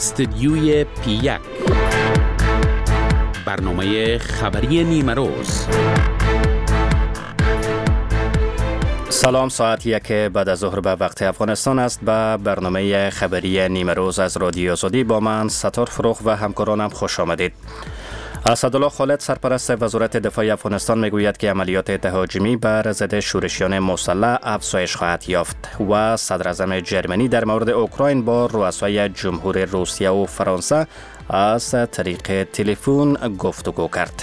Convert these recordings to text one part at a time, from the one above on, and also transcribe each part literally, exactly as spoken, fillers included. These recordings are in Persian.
استدیوی پی یک، برنامه خبری نیمه روز. سلام، ساعت یک بعد از ظهر به وقت افغانستان است. به برنامه خبری نیمه روز از رادیو آزادی با من ستار فروغ و همکارانم خوش آمدید. اسدالله خالد سرپرست وزارت دفاع افغانستان میگوید که عملیات تهاجمی بر ضد شورشیان مسلح افزایش خواهد یافت و صدر اعظم جرمنی در مورد اوکراین با رؤسای جمهور روسیه و فرانسه از طریق تلفن گفتگو کرد.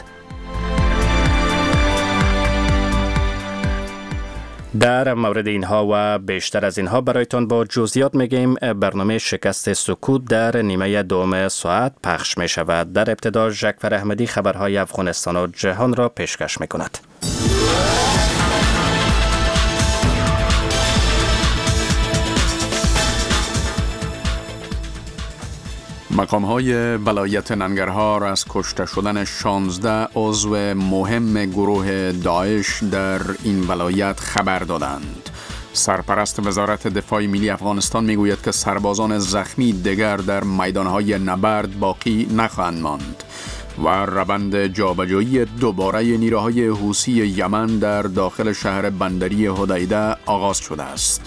در مورد اینها و بیشتر از اینها برایتان با جزئیات میگیم. برنامه شکست سکوت در نیمه دوم ساعت پخش می شود. در ابتدا ژکفر احمدی خبرهای افغانستان و جهان را پیشکش می کند. مقام‌های ولایت ننگرهار از کشته شدن شانزده عضو مهم گروه داعش در این ولایت خبر دادند. سرپرست وزارت دفاع ملی افغانستان میگوید که سربازان زخمی دیگر در میدانهای نبرد باقی نخواهند ماند و روند جابجایی دوباره نیروهای حوثی یمن در داخل شهر بندری حدیده آغاز شده است.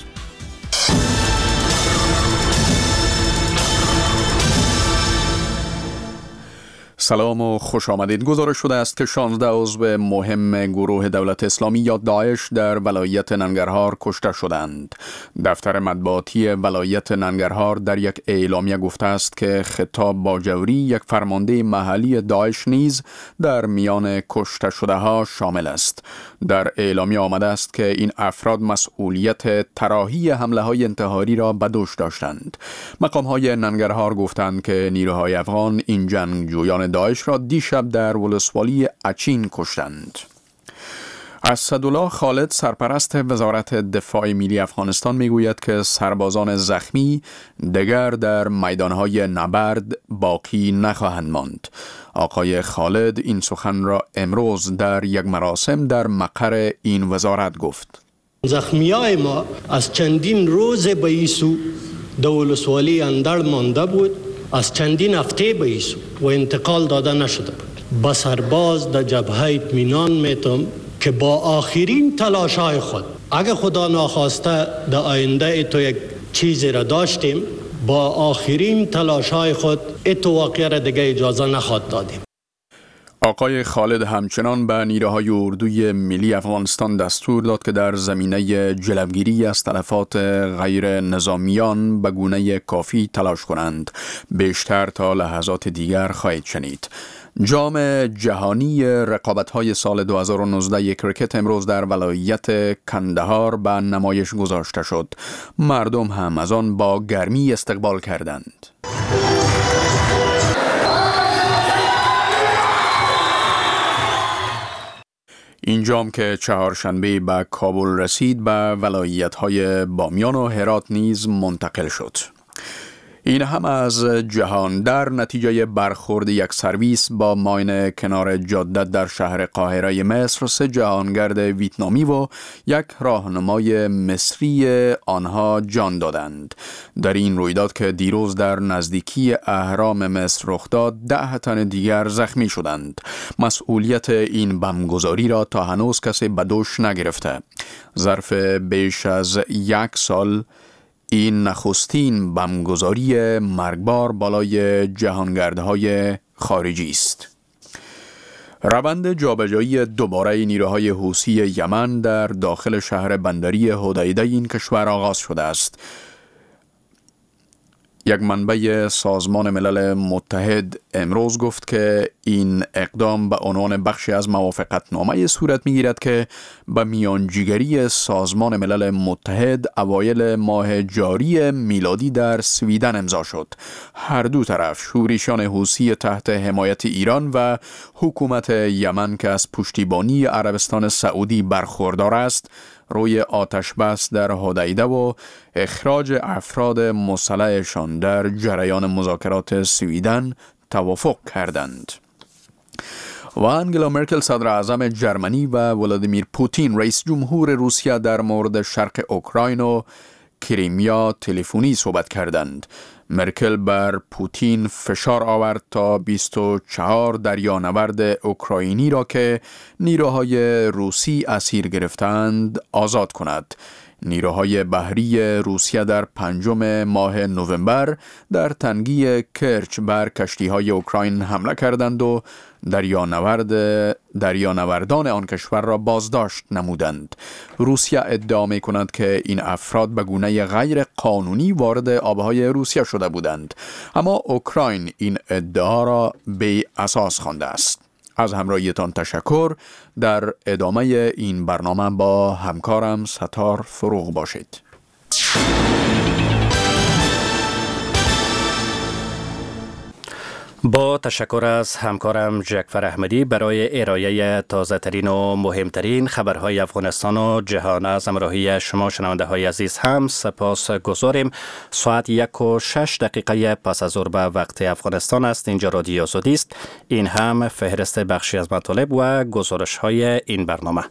سلام و خوش آمدید. گزارش شده است که شانزده عضو مهم گروه دولت اسلامی یا داعش در ولایت ننگرهار کشته شدند. دفتر مطبوعاتی ولایت ننگرهار در یک اعلامیه گفته است که خطاب با جوری یک فرمانده محلی داعش نیز در میان کشته شده ها شامل است. در اعلامیه آمده است که این افراد مسئولیت طراحی حمله های انتحاری را به دوش داشتند. مقام های ننگرهار گفتند که نیروهای افغان این جنگجویان داعش را دیشب در ولسوالی اچین کشتند. اسدالله خالد سرپرست وزارت دفاع ملی افغانستان میگوید که سربازان زخمی دیگر در میدانهای نبرد باقی نخواهند ماند. آقای خالد این سخن را امروز در یک مراسم در مقر این وزارت گفت. زخمیای ما از چندین روز به ایسو در ولسوالی اندر مانده بود، از چندین هفته به ایسو و انتقال داده نشده بود. با سرباز در جبهه اطمینان میتم که با آخرین تلاشای خود، اگه خدا ناخواسته در آینده تو یک چیزی را داشتیم، با آخرین تلاشای خود اتو واقعه را دیگه اجازه نخواد دادیم. آقای خالد همچنان به نیروهای اردوی ملی افغانستان دستور داد که در زمینه جلوگیری از تلفات غیر نظامیان به گونه کافی تلاش کنند. بیشتر تا لحظات دیگر خواهید شنید. جام جهانی رقابت‌های سال دو هزار و نوزده کرکت امروز در ولایت کندهار به نمایش گذاشته شد. مردم هم از آن با گرمی استقبال کردند. این جام که چهارشنبه به کابل رسید به ولایت‌های بامیان و هرات نیز منتقل شد. این هم از جهان. در نتیجه برخورد یک سرویس با ماین کنار جاده در شهر قاهره مصر، سه جهانگرد ویتنامی و یک راهنمای مصری آنها جان دادند. در این رویداد که دیروز در نزدیکی اهرام مصر رخ داد، ده تن دیگر زخمی شدند. مسئولیت این بمبگذاری را تا هنوز کسی به دوش نگرفته. ظرف بیش از یک سال این نخستین بمبگذاری مرگبار بالای جهانگردهای خارجی است. روند جابجایی دوباره نیروهای حوثی یمن در داخل شهر بندری حدیده این کشور آغاز شده است. یک منبع سازمان ملل متحد امروز گفت که این اقدام به عنوان بخشی از موافقتنامه صورت می‌گیرد که به میانجیگری سازمان ملل متحد اوایل ماه جاری میلادی در سویدن امضا شد. هر دو طرف شورشیان حوثی تحت حمایت ایران و حکومت یمن که از پشتیبانی عربستان سعودی برخوردار است، روی آتش بس در حدیده و اخراج افراد مسلحشان در جریان مذاکرات سویدن توافق کردند. و انگلا مرکل صدر اعظم جرمنی و ولادیمیر پوتین رئیس جمهور روسیه در مورد شرق اوکراین و کریمیا تلفنی صحبت کردند. مرکل بر پوتین فشار آورد تا بیست و چهار دریانورد اوکراینی را که نیروهای روسی اسیر گرفتند آزاد کند. نیروهای بحری روسیه در پنجم ماه نوامبر در تنگی کرچ بر کشتی‌های اوکراین حمله کردند و دریانورد دریانوردان آن کشور را بازداشت نمودند. روسیه ادعا می‌کند که این افراد به گونه غیر قانونی وارد آبهای روسیه شده بودند، اما اوکراین این ادعا را بی اساس خوانده است. از همراهیتان تشکر. در ادامه این برنامه با همکارم ستار فروغ باشید. با تشکر از همکارم جعفر احمدی برای ارائه تازه ترین و مهمترین خبرهای افغانستان و جهان. از همراهی شما شنونده های عزیز هم سپاس گذاریم. ساعت یک و شش دقیقه پس از ظهر به وقت افغانستان است. اینجا رادیو آزادی است. این هم فهرست بخشی از مطالب و گزارش های این برنامه.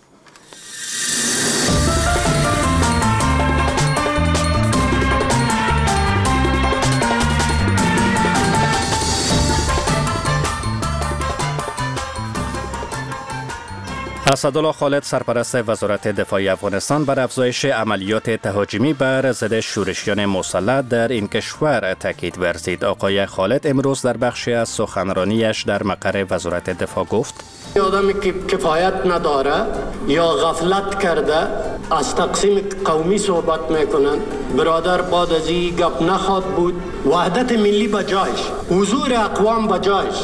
اسدالله خالد سرپرست وزارت دفاع افغانستان بر افزایش عملیات تهاجمی بر ضد شورشیان مسلح در این کشور تاکید ورزید. آقای خالد امروز در بخشی از سخنرانیش در مقر وزارت دفاع گفت: آدمی که کفایت نداره یا غفلت کرده از تقسیم قومی صحبت میکنن. برادر بعد از این گپ نخواد بود. وحدت ملی بجایش، حضور اقوام بجایش.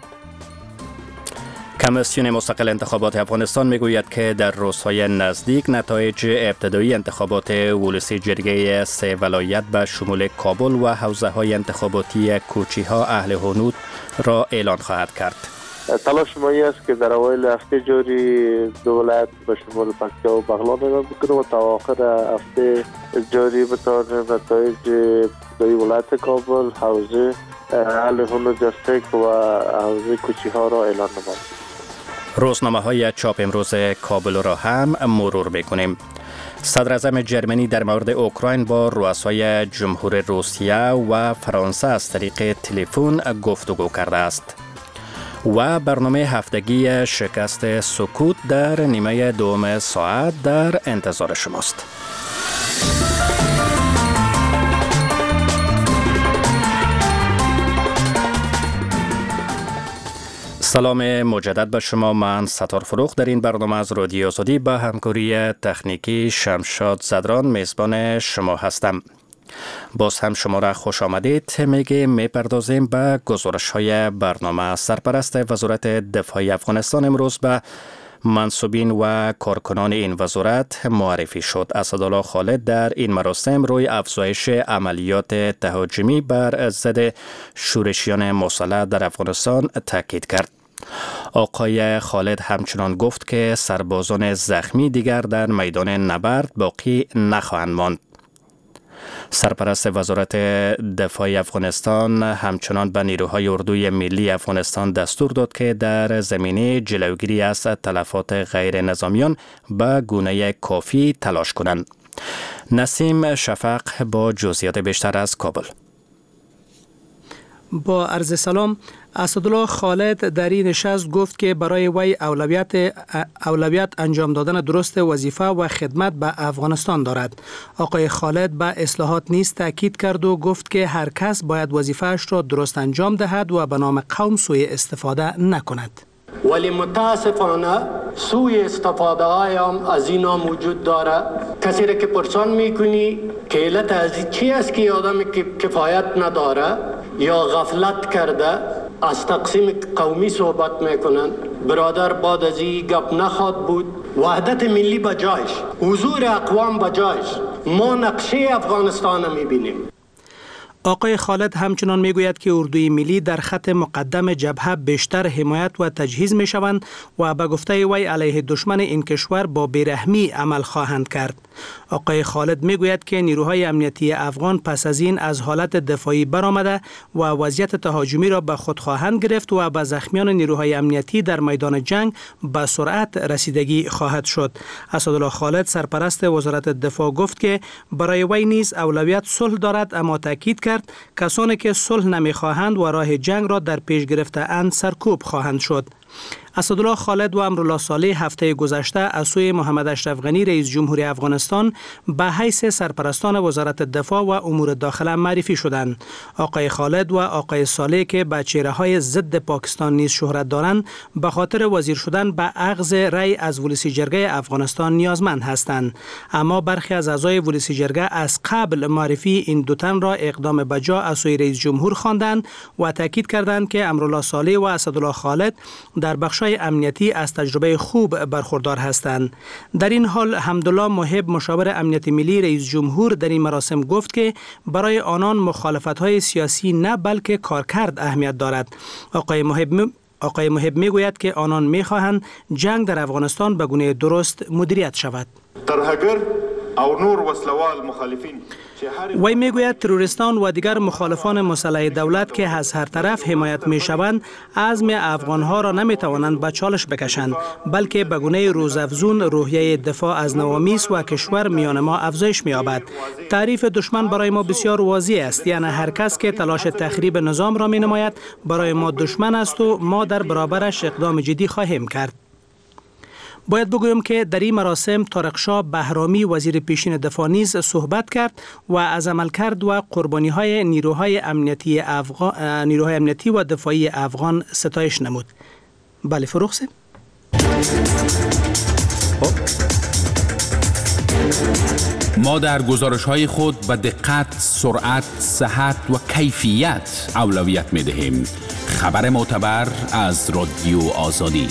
کمیسیون مستقل انتخابات افغانستان میگوید که در روزهای نزدیک نتایج ابتدایی انتخابات ولسی جرگه سه ولایت به شمول کابل و حوزه های انتخاباتی کوچی ها اهل هنود را اعلان خواهد کرد. تلاش ما است که در اوایل هفته جاری دولت به شمول پکتیا و بغلان اعلام بکنه و تا آخر هفته جاری بتوانیم نتایج ابتدایی ولایت کابل، حوزه اهل هنود جستک و حوزه کوچی ها را اعلان نماییم. روزنامه های چاپ امروز کابل را هم مرور میکنیم. صدر اعظم جرمنی در مورد اوکراین با رؤسای جمهور روسیه و فرانسه از طریق تلفن گفتگو کرده است. و برنامه هفتگی شکست سکوت در نیمه دوم ساعت در انتظار شماست. سلام مجدد به شما. من ستار فروغ در این برنامه از رادیو آزادی با همکاری تکنیکی شمشاد زدران میزبان شما هستم. باز هم شما را خوش آمدید میگه میپردازیم به گزارش های برنامه. سرپرست وزارت دفاع افغانستان امروز به منصوبین و کارکنان این وزارت معرفی شد. اسدالله خالد در این مراسم روی افزایش عملیات تهاجمی بر ضد شورشیان مسلح در افغانستان تاکید کرد. آقای خالد همچنان گفت که سربازان زخمی دیگر در میدان نبرد باقی نخواهند ماند. سرپرست وزارت دفاع افغانستان همچنان به نیروهای اردوی ملی افغانستان دستور داد که در زمینه جلوگیری از تلفات غیر نظامیان به گونه کافی تلاش کنند. نسیم شفق با جزئیات بیشتر از کابل. با عرض سلام. اسدالله خالد در این نشست گفت که برای وی اولویت اولویت انجام دادن درست وظیفه و خدمت به افغانستان دارد. آقای خالد به اصلاحات نیز تاکید کرد و گفت که هر کس باید وظیفه‌اش را درست انجام دهد و به نام قوم سوء استفاده نکند. ولی متاسفانه سوء استفاده های هم از اینا موجود داره. کسی را که پرسان میکنی که علت از چی است که آدمی که کفایت نداره یا غفلت کرده از تقسیم قومی صحبت میکنن. برادر بعد از این گپ نخواد بود. وحدت ملی بجایش، حضور اقوام بجایش. ما نقشه افغانستان میبینیم. آقای خالد همچنان میگوید که اردوی ملی در خط مقدم جبهه بیشتر حمایت و تجهیز میشوند و به گفته وی علیه دشمن این کشور با بیرحمی عمل خواهند کرد. آقای خالد میگوید که نیروهای امنیتی افغان پس از این از حالت دفاعی برآمده و وضعیت تهاجمی را به خود خواهند گرفت و به زخمیان نیروهای امنیتی در میدان جنگ به سرعت رسیدگی خواهد شد. اسدالله خالد سرپرست وزارت دفاع گفت که برای وی نیز اولویت صلح دارد، اما تاکید کرد کرد کسانی که صلح نمی‌خواهند و راه جنگ را در پیش گرفته‌اند سرکوب خواهند شد. اسدالله خالد و امرالله صالح هفته گذشته از سوی محمد اشرف غنی رئیس جمهوری افغانستان به حیث سرپرستان وزارت دفاع و امور داخله معرفی شدند. آقای خالد و آقای صالح که به چهره‌های ضد پاکستان نیز شهرت دارند، به خاطر وزیر شدن به اخذ رأی از ولسی جرگه افغانستان نیازمند هستند. اما برخی از اعضای ولسی جرگه از قبل معرفی این دو تن را اقدام بجا از سوی رئیس جمهور خواندند و تاکید کردند که امرالله صالح و اسدالله خالد در بخش‌های امنیتی از تجربه خوب برخوردار هستند. در این حال حمدالله محب مشاور امنیت ملی رئیس جمهور در این مراسم گفت که برای آنان مخالفت‌های سیاسی نه بلکه کارکرد اهمیت دارد. آقای محب م... آقای محب میگوید که آنان می‌خواهند جنگ در افغانستان به گونه درست مدیریت شود. ترهګر او نور وسلوال مخالفین وی میگوید تروریستان و دیگر مخالفان مسلح دولت که از هر طرف حمایت میشوند عزم افغانها را نمیتوانند به چالش بکشند، بلکه به گونه روزافزون روحیه دفاع از نوامیس و کشور میان ما افزایش می‌یابد. تعریف دشمن برای ما بسیار واضح است، یعنی هر کس که تلاش تخریب نظام را مینماید برای ما دشمن است و ما در برابرش اقدام جدی خواهیم کرد. باید بگویم که در این مراسم طارق شاه بهرامی وزیر پیشین دفاع نیز صحبت کرد و از عملکرد و قربانی‌های نیروهای امنیتی افغان نیروهای امنیتی و دفاعی افغان ستایش نمود. بله فروخ سه ما در گزارش‌های خود به دقت، سرعت، صحت و کیفیت اولویت می‌دهیم. خبر معتبر از رادیو آزادی.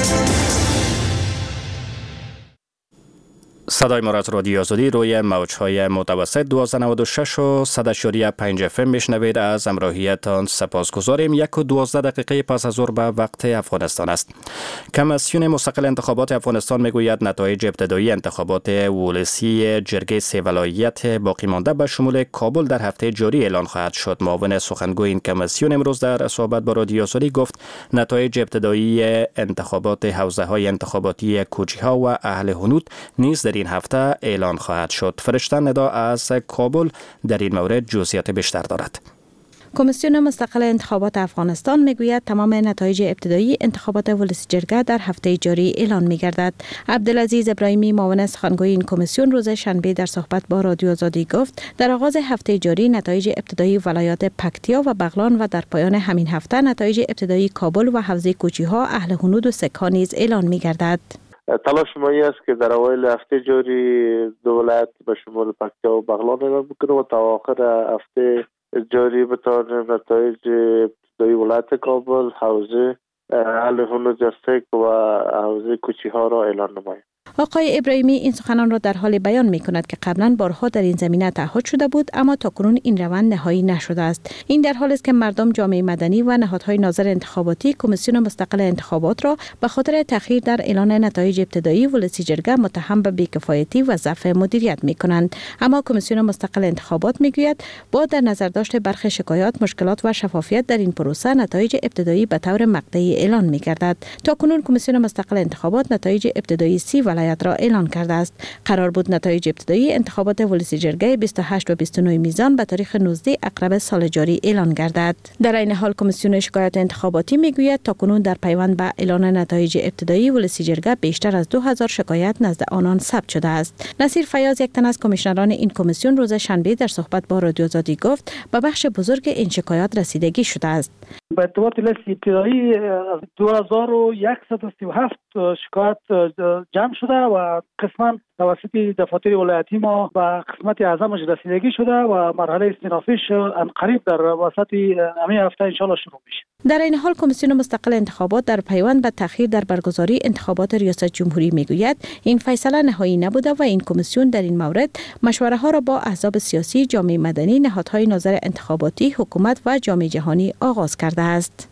صدای ما را از رادیو آزادی روی موج‌های متوسط دویست و نود و شش و صد و پنج اف ام میشنوید. از همراهیتان سپاسگزاریم. یک و دوازده دقیقه پس از ظهر به وقت افغانستان است. کمیسیون مستقل انتخابات افغانستان میگوید نتایج ابتدایی انتخابات ولسی جرگه سه ولایت باقی مانده به شمول کابل در هفته جاری اعلان خواهد شد. معاون سخنگوی این کمیسیون امروز در صحبت با رادیو آزادی گفت نتایج ابتدایی انتخابات حوزه‌های انتخاباتی کوچی‌ها و اهل حنود نیز در این هفته اعلان خواهد شد. فرشته ندا از کابل در این مورد جزئیات بیشتر دارد. کمیسیون مستقل انتخابات افغانستان میگوید تمام نتایج ابتدایی انتخابات ولسی جرگه در هفته جاری اعلان میگردد. عبدالعزیز ابراهیمی معاون سخنگوی این کمیسیون روز شنبه در صحبت با رادیو آزادی گفت در آغاز هفته جاری نتایج ابتدایی ولایات پکتیا و بغلان و در پایان همین هفته نتایج ابتدایی کابل و حوزه کوچی‌ها، اهل حنود و سک‌ها نیز اعلان میگردد. تلاش ما است که در اوایل هفته جاری دو ولایت به شمول پکتیا و بغلان اعلام بکنیم و تا آخر هفته جاری بتوانیم نتایج ابتدایی ولایت کابل، حوزه اهل حنود و حوزه کوچی‌ها را اعلان نماییم. آقای ابراهیمی این سخنان را در حال بیان می کند که قبلا بارها در این زمینه تعهد شده بود، اما تاکنون این روند نهایی نشده است. این در حالی است که مردم، جامعه مدنی و نهادهای ناظر انتخاباتی کمیسیون مستقل انتخابات را به خاطر تأخیر در اعلان نتایج ابتدایی ولسی جرگه متهم به بی‌کفایتی و ضعف مدیریت می کنند. اما کمیسیون مستقل انتخابات می گوید با در نظر داشت برخی شکایات، مشکلات و شفافیت در این پروسه نتایج ابتدایی به طور مقطعی اعلان می گردد. تاکنون کمیسیون مستقل انتخابات نتایج ابتدایی سی ولایت را اعلان کرده است. قرار بود نتایج ابتدایی انتخابات ولسی جرگه بیست و هشت و بیست و نه میزان به تاریخ نوزده اکتبر سال جاری اعلان گردد. در این حال کمیسیون شکایات انتخاباتی میگوید تاکنون در پیوند به اعلان نتایج ابتدایی ولسی جرگه بیشتر از دو هزار شکایت نزد آنان ثبت شده است. نصیر فیاض، یک تن از کمیشنران این کمیسیون، روز شنبه در صحبت با رادیو آزادی گفت به بخش بزرگ این شکایات رسیدگی شده است. به ارتباط لیست ابتدایی دو هزار و صد و سی و هفت شکایت جمع شده و قسماً توسط دفاتر ولایتی ما به قسمت اعظمش رسیدگی شده و مرحله استینافیش قریب در وسط همین هفته ان شاء الله شروع میشه. در این حال کمیسیون مستقل انتخابات در پیوند به تأخیر در برگزاری انتخابات ریاست جمهوری میگوید این فیصله نهایی نبوده و این کمیسیون در این مورد مشوره ها را با احزاب سیاسی، جامعه مدنی، نهادهای ناظر انتخاباتی، حکومت و جامعه جهانی آغاز کرده است.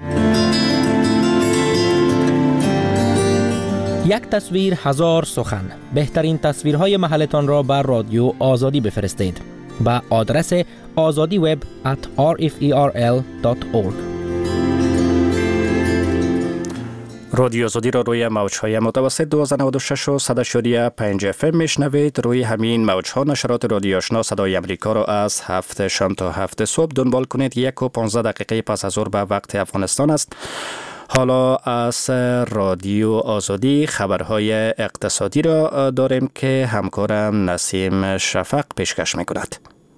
یک تصویر هزار سخن. بهترین تصویرهای محلتان را بر رادیو آزادی بفرستید به آدرس آزادی وب ات آر اف ای آر ال دات اورگ. رادیو آزادی را روی موج‌های متوسط دویست و نود و شش و صد و پنج اف ام میشنوید. روی همین موج‌ها نشرات رادیو آشنا صدای امریکا را از هفت شام تا هفت صبح دنبال کنید. یک و پانزده دقیقه پس از ظهر به وقت افغانستان است. حالا از رادیو آزادی خبرهای اقتصادی را داریم که همکارم نسیم شفق پیشکش می‌کند.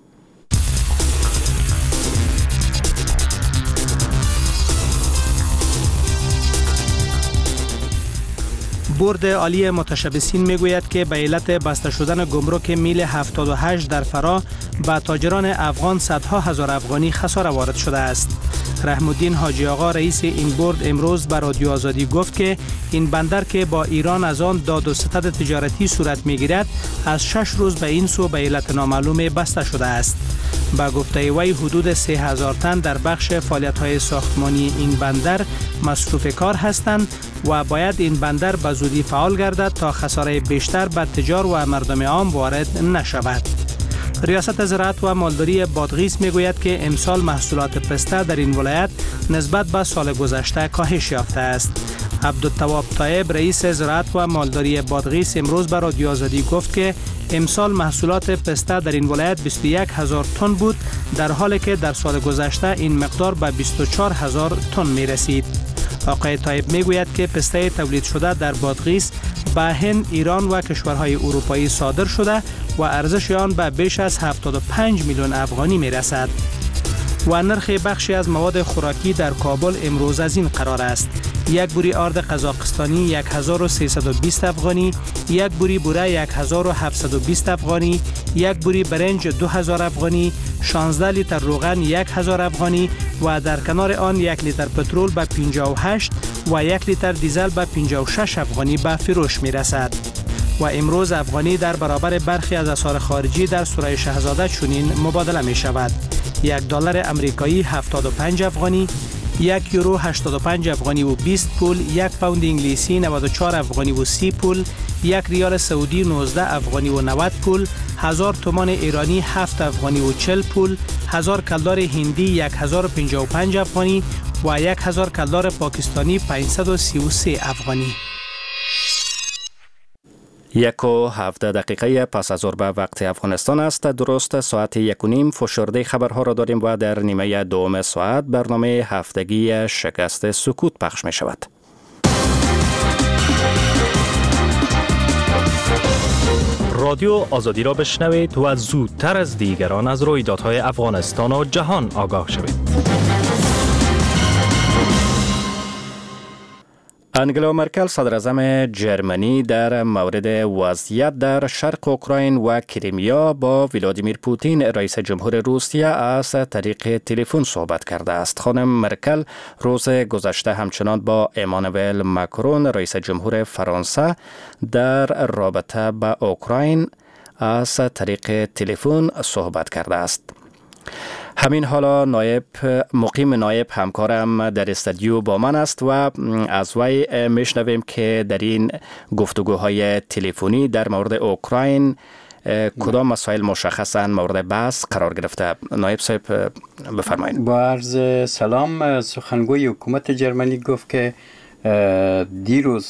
بورد عالی متشبثین میگوید که به علت بسته شدن گمرک میل هفتاد و هشت در فرا به تاجران افغان صدها هزار افغانی خساره وارد شده است. رحم الدین حاجی آقا رئیس این بورد امروز به رادیو آزادی گفت که این بندر که با ایران از آن داد و ستد تجارتی صورت میگیرد از شش روز به این سو به علت نامعلوم بسته شده است. با گفته وی حدود سه هزار تن در بخش فعالیت‌های ساختمانی این بندر مصروف کار هستند و باید این بندر به زودی فعال گردد تا خساره بیشتر به تجار و مردم عام وارد نشود. ریاست زراعت و مالداری بادغیس میگوید که امسال محصولات پسته در این ولایت نسبت به سال گذشته کاهش یافته است. عبدالتواب طایب رئیس زراعت و مالداری بادغیس امروز به رادیو آزادی گفت که امسال محصولات پسته در این ولایت بیست و یک هزار تن بود، در حالی که در سال گذشته این مقدار به بیست و چهار هزار تن می رسید. آقای طایب می گوید که پسته تولید شده در بادغیس به هند، ایران و کشورهای اروپایی صادر شده و ارزش آن به بیش از هفتاد و پنج میلیون افغانی می رسد. و نرخ بخشی از مواد خوراکی در کابل امروز از این قرار است: یک بوری آرد قزاقستانی یک هزار و سیصد و بیست افغانی، یک بوری بوره یک هزار و هفتصد و بیست افغانی، یک بوری برنج دو هزار افغانی، شانزده لیتر روغن یک هزار افغانی و در کنار آن یک لیتر پترول به پنجاه و هشت و یک لیتر دیزل به پنجاه و شش افغانی به فروش می رسد. و امروز افغانی در برابر برخی از اسعار خارجی در سوره شهزاده چنین مبادله می شود: یک دلار امریکایی هفتاد و پنج افغانی، یک یورو هشتاد و پنج افغانی و بیست پول، یک پوند انگلیسی نود و چهار افغانی و سی پول، یک ریال سعودی نوزده افغانی و نود پول، هزار تومان ایرانی هفت افغانی و چهل پول، هزار کلدار هندی یک هزار و پنجاه و پنج افغانی و یک هزار کلدار پاکستانی پانصد و سی و سه افغانی. یک و هفده دقیقه پس از ظهر به وقت افغانستان است. درست ساعت یک و نیم فشرده خبرها را داریم و در نیمه دوم ساعت برنامه هفتگی شکست سکوت پخش می شود. رادیو آزادی را بشنوید و زودتر از دیگران از رویدادهای افغانستان و جهان آگاه شوید. انگلا مرکل صدراعظم جرمنی در مورد وضعیت در شرق اوکراین و کریمیا با ولادیمیر پوتین رئیس جمهور روسیه از طریق تلفن صحبت کرده است. خانم مرکل روز گذشته همچنان با امانوئل ماکرون رئیس جمهور فرانسه در رابطه با اوکراین از طریق تلفن صحبت کرده است. همین حالا نایب مقیم نایب همکارم در استودیو با من است و از وی میشنویم که در این گفتگوهای تلفنی در مورد اوکراین کدام مسائل مشخصاً مورد بحث قرار گرفته. نایب صاحب بفرمایید. با عرض سلام، سخنگوی حکومت جرمنی گفت که دیروز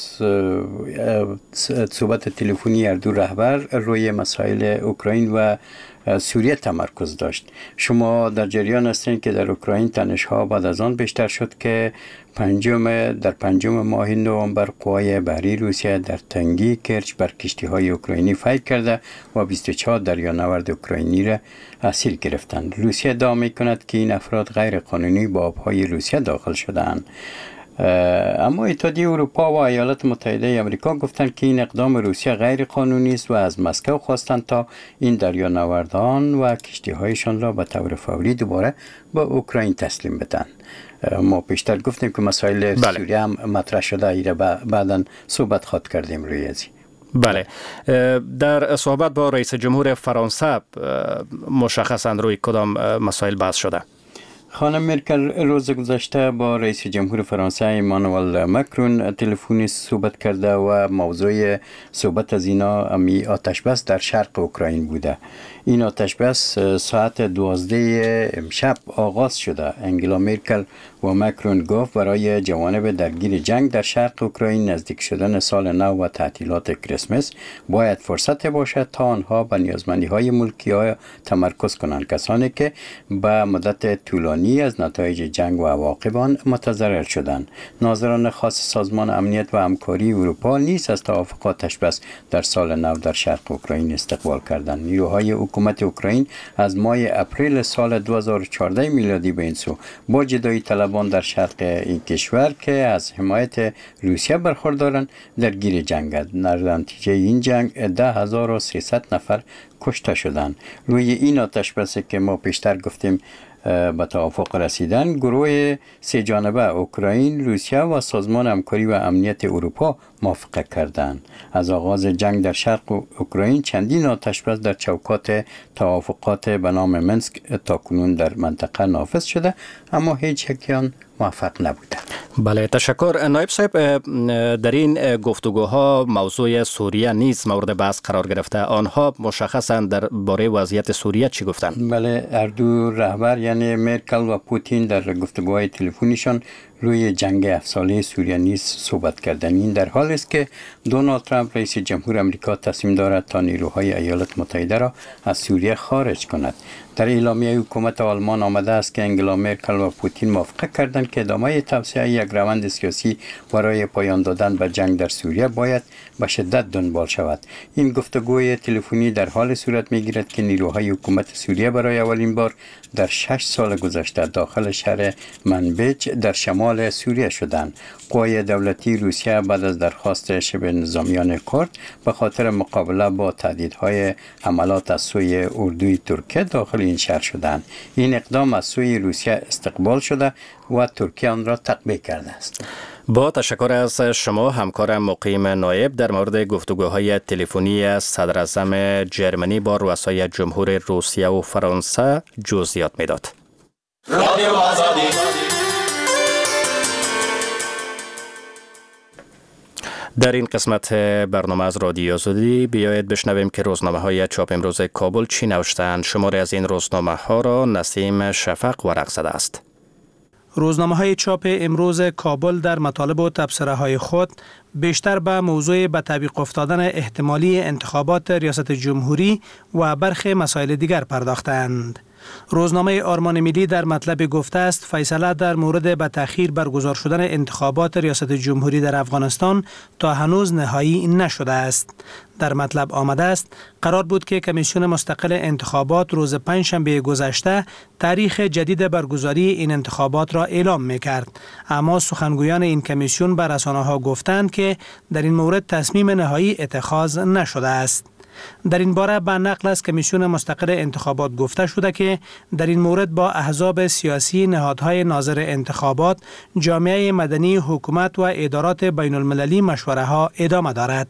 صحبت تلفنی هر دو رهبر روی مسائل اوکراین و سوریه تمرکز داشت. شما در جریان هستین که در اوکراین تنش‌ها بعد از آن بیشتر شد که پنجم در پنجم ماه نوامبر قوای بحری روسیه در تنگی کرچ بر کشتی‌های اوکراینی فیر کرده و بیست و چهار دریانورد اوکراینی را اسیر گرفتند. روسیه ادعا می‌کند که این افراد غیر قانونی با آب‌های روسیه داخل شده‌اند. اما اتحادیه اروپا و ایالات متحده آمریکا گفتند که این اقدام روسیه غیر قانونی است و از مسکو خواستند تا این دریانوردان و کشتی‌هایشان را به طور فوری دوباره به اوکراین تسلیم بدن. ما پیشتر گفتیم که مسائل بله. سوریه هم مطرح شده، ایره بعداً صحبت خواهد کردیم روی ازی. بله، در صحبت با رئیس جمهور فرانسه مشخصاً روی کدام مسائل بحث شده؟ خانم مرکل روز گذشته با رئیس جمهور فرانسه امانوئل ماکرون تلفنی صحبت کرده و موضوع صحبت از اینا امی آتش بس در شرق اوکراین بوده. این آتش بس ساعت دوازده امشب آغاز شده. انگلا مرکل و مکرون گفت برای جوانب درگیر جنگ در شرق اوکراین نزدیک شدن سال نو و تعطیلات کریسمس باید فرصت باشد تا آنها به نیازمندی های ملکی ها تمرکز کنند، کسانی که به مدت طولانی از نتایج جنگ و عواقب آن متضرر شدند. ناظران خاص سازمان امنیت و همکاری اروپا نیز از توافق آتش بس در سال نو در شرق اوکراین استقبال کردند. نیروهای حکومت اوکراین از ماه اپریل سال دو هزار و چهارده میلادی به این سو با جدایی طلبان در شرق این کشور که از حمایت روسیه برخوردارند درگیر جنگند. در نتیجه این جنگ ده هزار و سیصد نفر کشته شدند. روی این آتش بس که ما پیشتر گفتیم به توافق رسیدن، گروه سه جانبه اوکراین، روسیه و سازمان همکاری و امنیت اروپا موافقت کردند. از آغاز جنگ در شرق اوکراین چندین آتش بس در چوکات توافقات به نام منسک تاکنون در منطقه نافذ شده، اما هیچ یکی آن موفق نبوده. بله، تشکر. نایب صاحب، در این گفتگوها موضوع سوریه نیز مورد بحث قرار گرفته. آنها مشخصا در باره وضعیت سوریه چی گفتند؟ بله، هر دو رهبر یعنی مرکل و پوتین در گفتگوهای تلفنیشان روی جنگ هفت ساله سوریه نیز صحبت کردند. این در حالی است که دونالد ترامپ رئیس جمهور آمریکا تصمیم دارد تا نیروهای ایالات متحده را از سوریه خارج کند. در اعلامیه حکومت آلمان آمده است که انگلا مرکل و پوتین موافقت کردند که ادامه توسعه یک روند سیاسی برای پایان دادن به جنگ در سوریه باید به شدت دنبال شود. این گفتگوی تلفنی در حال صورت می‌گیرد که نیروهای حکومت سوریه برای اولین بار در شش سال گذشته داخل شهر منبج در شمال سوریه شدند. قوای دولتی روسیه بعد از درخواست شبه نظامیان کرد به خاطر مقابله با تهدیدهای حملات از سوی اردوی ترکیه داخل این شهر شدند. این اقدام از سوی روسیه استقبال شده و ترکیه آن را تطبیق کرده است. با تشکر از شما همکارم مقیم نایب در مورد گفتگوهای تلفنی صدر اعظم جرمنی با رؤسای جمهور روسیه و فرانسه جزئیات میداد. رادیو آزادی. در این قسمت برنامه از رادیو آزادی بیایید بشنویم که روزنامه های چاپ امروز کابل چی نوشتند. شماری از این روزنامه ها را نسیم شفق ورق زده است. روزنامه های چاپ امروز کابل در مطالب و تبصره های خود بیشتر به موضوع به تعویق افتادن احتمالی انتخابات ریاست جمهوری و برخی مسائل دیگر پرداختند. روزنامه آرمان ملی در مطلب گفته است فیصله در مورد به تأخیر برگزار شدن انتخابات ریاست جمهوری در افغانستان تا هنوز نهایی نشده است. در مطلب آمده است قرار بود که کمیسیون مستقل انتخابات روز پنجشنبه گذشته تاریخ جدید برگزاری این انتخابات را اعلام می‌کرد، اما سخنگویان این کمیسیون به رسانه‌ها گفتند که در این مورد تصمیم نهایی اتخاذ نشده است. در این باره به نقل از کمیسیون مستقل انتخابات گفته شده که در این مورد با احزاب سیاسی، نهادهای ناظر انتخابات، جامعه مدنی، حکومت و ادارات بین المللی مشوره ها ادامه دارد.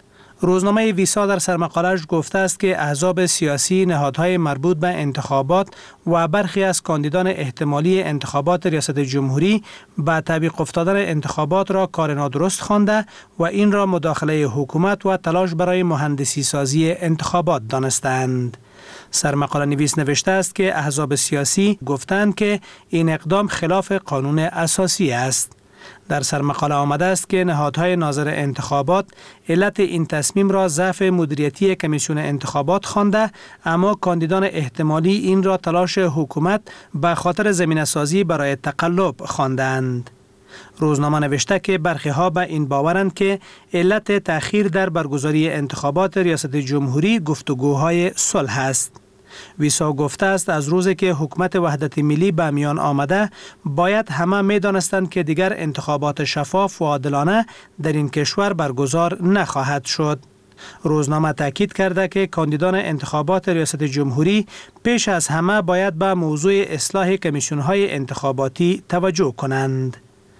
روزنامه ویسا در سرمقاله‌اش گفته است که احزاب سیاسی، نهادهای مربوط به انتخابات و برخی از کاندیدان احتمالی انتخابات ریاست جمهوری به تعویق افتادن انتخابات را کار نادرست خوانده و این را مداخله حکومت و تلاش برای مهندسی سازی انتخابات دانستند. سرمقاله نویس نوشته است که احزاب سیاسی گفتند که این اقدام خلاف قانون اساسی است. در سرمقاله آمده است که نهادهای ناظر انتخابات علت این تصمیم را ضعف مدیریتی کمیسیون انتخابات خوانده، اما کاندیدان احتمالی این را تلاش حکومت به خاطر زمینه‌سازی برای تقلب خواندند. روزنامه نوشته که برخی ها به این باورند که علت تأخیر در برگزاری انتخابات ریاست جمهوری گفتگوهای صلح است. ویسا گفته است از روزی که حکومت وحدت ملی به میان آمده باید همه می دانستند که دیگر انتخابات شفاف و عادلانه در این کشور برگزار نخواهد شد. روزنامه تاکید کرده که کاندیدان انتخابات ریاست جمهوری پیش از همه باید به موضوع اصلاح کمیسیون‌های انتخاباتی توجه کنند.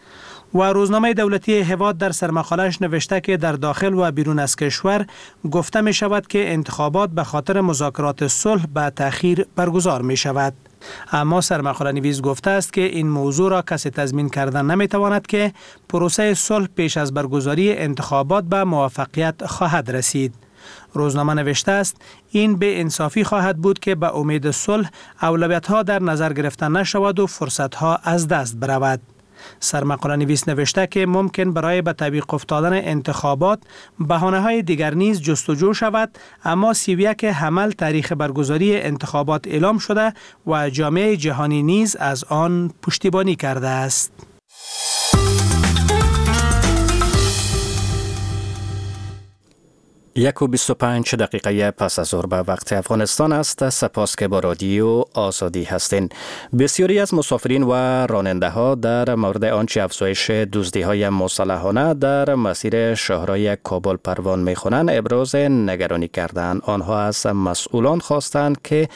و روزنامه دولتی هواد در سرمقاله‌اش نوشته که در داخل و بیرون از کشور گفته می شود که انتخابات به خاطر مذاکرات صلح به تأخیر برگزار می شود. اما سرمقاله نویس گفته است که این موضوع را کسی تضمین کردن نمی تواند که پروسه صلح پیش از برگزاری انتخابات به موفقیت خواهد رسید. روزنامه نوشته است این به انصافی خواهد بود که به امید صلح اولویت‌ها در نظر گرفته نشود و فرصت‌ها از دست برود. سرمقاله نویس نوشته که ممکن برای به تعویق افتادن انتخابات بهانه‌های دیگر نیز جستجو شود، اما سی و یک حمل تاریخ برگزاری انتخابات اعلام شده و جامعه جهانی نیز از آن پشتیبانی کرده است. یک و بیست و پنج دقیقه پس از ظهر به وقت افغانستان است. سپاس که با رادیو آزادی هستین. بسیاری از مسافرین و راننده ها در مورد آنچه افزایش دزدی های مسلحانه در مسیر شاهراه کابل پروان می خوانند ابراز نگرانی کردند. آنها از مسئولان خواستند که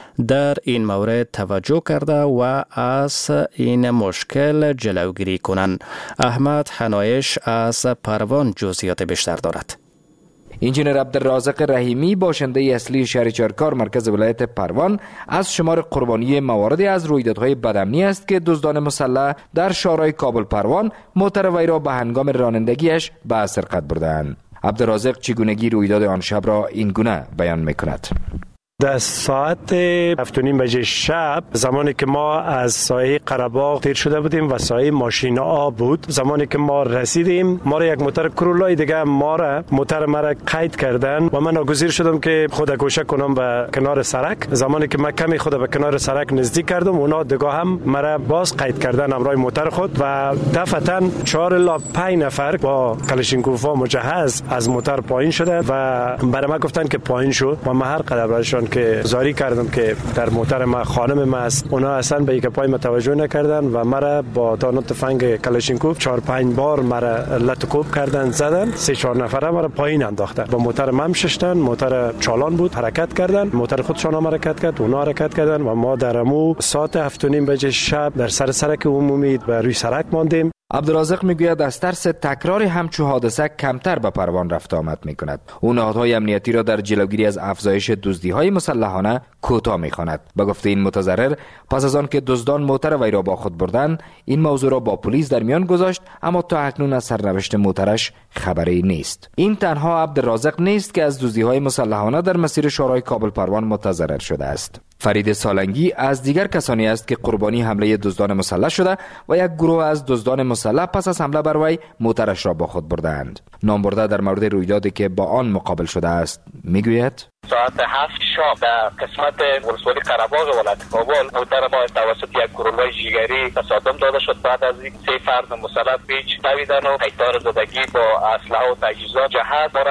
در این مورد توجه کرده و از این مشکل جلوگیری کنند. احمد حنایش از پروان جزئیات بیشتر دارد. انجینر عبدالرازق رحیمی باشنده اصلی شهر چرکار مرکز ولایت پروان از شمار قربانی موارد از رویدادهای بدامنی است که دزدان مسلح در شاهراه کابل پروان موتر وی را به هنگام رانندگیش به سرقت بردند. عبدالرازق چگونگی رویداد آن شب را این گونه بیان می‌کند. در ساعت هفت و نیم بجه شب زمانی که ما از سایه قره‌باغ تیر شده بودیم و سایه ماشین آ بود، زمانی که ما رسیدیم ما را یک موتر کرولای دیگه ما را موتر مرا قید کردن و من ناگزیر شدم که خود کوشش کنم به کنار سرک. زمانی که من کمی خود به کنار سرک نزدیک کردم اونا دیگه هم مرا باز قید کردن همراه موتر خود و دفعتاً چهار الی پنج نفر با کلاشینکوفا مجهز از موتر پایین شده و برای من گفتن که پایین شو و من هر قدم برایشان که زاری کردم که در موتر ما خانم ما است. اونا اصلا به یک پای متوجه نکردن و مرا با دانو تفنگ کلاشینکوف چهار پنج بار مرا لطکوب کردن، زدن، سه چهار نفره مرا پایین انداختن. با موتر ما ششتن، موتر چالان بود، حرکت کردن، موتر خودشان هم حرکت کرد، اونا حرکت کردن و ما در امو ساعت هفت و نیم بجه شب در سر سرک عمومی به روی سرک ماندیم. عبدالرازق میگوید از ترس تکرار همچو حادثه کمتر به پروان رفت آمد میکند. او نهادهای امنیتی را در جلوگیری از افزایش دزدی‌های مسلحانه کوتاه میخواند. به گفته این متضرر پس از آن که دزدان موتر وی را با خود بردند این موضوع را با پلیس در میان گذاشت، اما تا اکنون از سرنوشت موترش خبری نیست. این تنها عبدالرازق نیست که از دزدی‌های مسلحانه در مسیر شاهراه کابل پروان متضرر شده است. فرید سالنگی از دیگر کسانی است که قربانی حمله دزدان مسلح شده و یک گروه از دزدان مسلح پس از حمله بر وی موترش را با خود بردند. نام برده در مورد رویدادی که با آن مقابل شده است میگوید: ساعت هفت شب در قسمت ولسوالی قره‌باغ ولایت کابل موتر ما توسط یک گروه جیگری تصادم داده شد. بعد از این سه فرد مسلح پیچ دویدن و قیددار زدگی با اسلحه و تجهیزات جهت ما را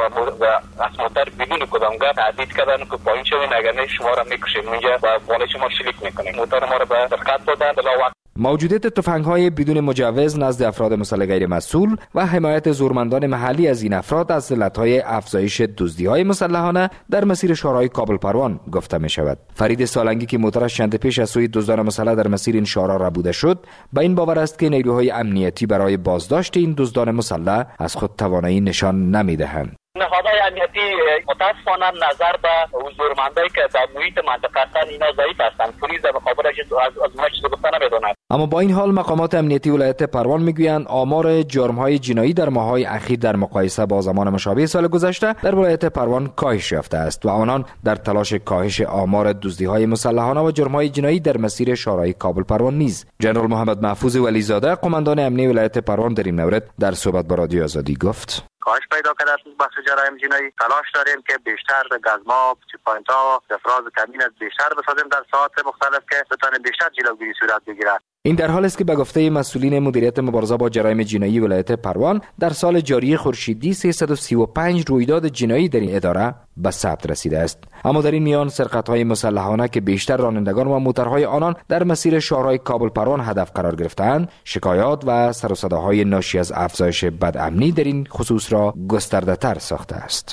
از موتر بدون کدام گپ تهدید کردن که پایین شوین اگر نه شما را میکشیم اینجا و بالای شما شلیک میکنیم. موتر ما را به سرقت دادن. بلا وقت موجودیت تفنگ‌های بدون مجوز نزد افراد مسلح غیر مسئول و حمایت زورمندان محلی از این افراد از علتهای افزایش دزدی‌های مسلحانه در مسیر شاهراه کابل پروان گفته می شود. فرید سالنگی که موترش چند پیش از سوی دزدان مسلح در مسیر این شاهراه ربوده شد، با این باور است که نیروهای امنیتی برای بازداشت این دزدان مسلح از خود توانایی نشان نمی‌دهند. نهادهای امنیتی متاسفانه نظر به حضورمندایی که در محیط منطقه هستند اینا ضعیف هستند. پلیس در مقابلش از از ما چیزی گفته نمی‌داند. اما با این حال مقامات امنیتی ولایت پروان میگویند آمار جرم‌های جنایی در ماه‌های اخیر در مقایسه با زمان مشابه سال گذشته در ولایت پروان کاهش یافته است و آنان در تلاش کاهش آمار دزدی‌های مسلحانه و جرم‌های جنایی در مسیر شاهراه کابل پروان نیز. جنرال محمد محفوظ ولیزاده قماندان امنیتی ولایت پروان در این مورد در صحبت با رادیو آزادی گفت: کاهش پیدا کرده است بحث جرایم جنایی. تلاش داریم که بیشتر گزماب، چیک‌پوینت ها، افراز کمین از بیشتر بسازیم در ساعات مختلف که بتونه بیشتر جلوگیری صورت بگیرد. این در حال است که به گفته مسئولین مدیریت مبارزه با جرایم جنایی ولایت پروان در سال جاری خورشیدی سیصد و سی و پنج رویداد جنایی در این اداره به ثبت رسیده است. اما در این میان سرقت‌های مسلحانه که بیشتر رانندگان و موترهای آنان در مسیر شاهراه کابل پروان هدف قرار گرفتند، شکایات و سر و صداهای ناشی از افزایش بدامنی در این خصوص را گسترده‌تر ساخته است.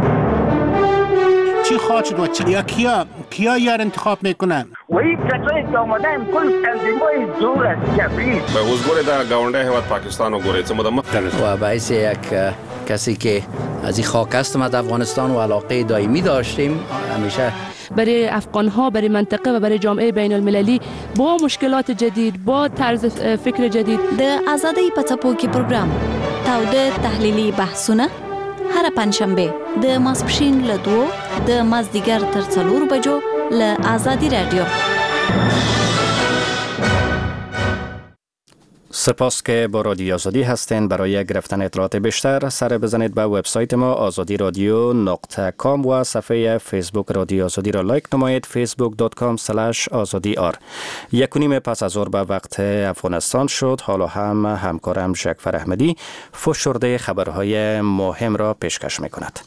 چی خواهد و چی یا کیا کیا یار انتخاب میکنن و این کسایی که آمدن کل تنظیمای زور است جبری به وزگوری در گاونده هیواد پاکستان و گوری چه مدام و باعث یک کسی که از این خاک هستم از افغانستان و علاقه دائمی داشتیم همیشه برای افغان ها، برای منطقه و برای جامعه بین المللی با مشکلات جدید، با طرز فکر جدید. د آزادۍ په څپو کې پروګرام تاوده تحلیلي بحثونه هر پنځشنبه د ماسپښین له دوه د مازدیګر تر څلور بجو له آزادی رادیو. سپاس که با رادیو آزادی هستین. برای گرفتن اطلاعات بیشتر سر بزنید به وبسایت ما آزادی رادیو نقطه کام و صفحه فیسبوک رادیو آزادی را لایک نمایید فیسبوک دات کام اسلش آزادی آر. یک و نیم پس از ظهر به وقت افغانستان شد. حالا هم همکارم شکفر احمدی فشرده خبرهای مهم را پیشکش میکند.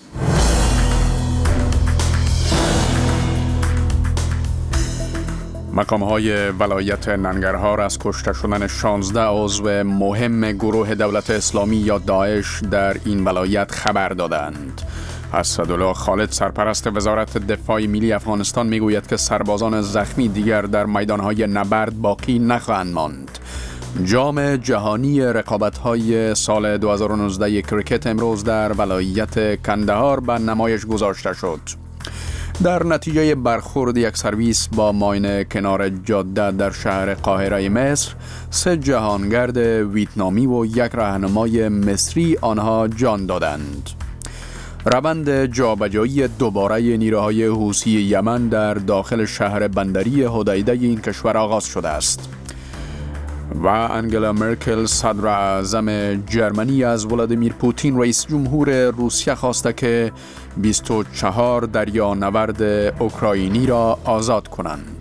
مقام‌های ولایت ننگرهار از کشته شدن شانزده عضو مهم گروه دولت اسلامی یا داعش در این ولایت خبر دادند. اسدالله خالد سرپرست وزارت دفاع ملی افغانستان میگوید که سربازان زخمی دیگر در میدانهای نبرد باقی نخواهند ماند. جام جهانی رقابت‌های سال دو هزار و نوزده کریکت امروز در ولایت کندهار به نمایش گذاشته شد. در نتیجه برخورد یک سرویس با ماین کنار جاده در شهر قاهره مصر، سه جهانگرد ویتنامی و یک راهنمای مصری آنها جان دادند. روند جابجایی دوباره نیروهای حوثی یمن در داخل شهر بندری حدیده این کشور آغاز شده است. و انگلا مرکل صدر اعظم جرمنی از ولادیمیر پوتین رئیس جمهور روسیه خواسته که بیست و چهار دریانورد اوکراینی را آزاد کنند.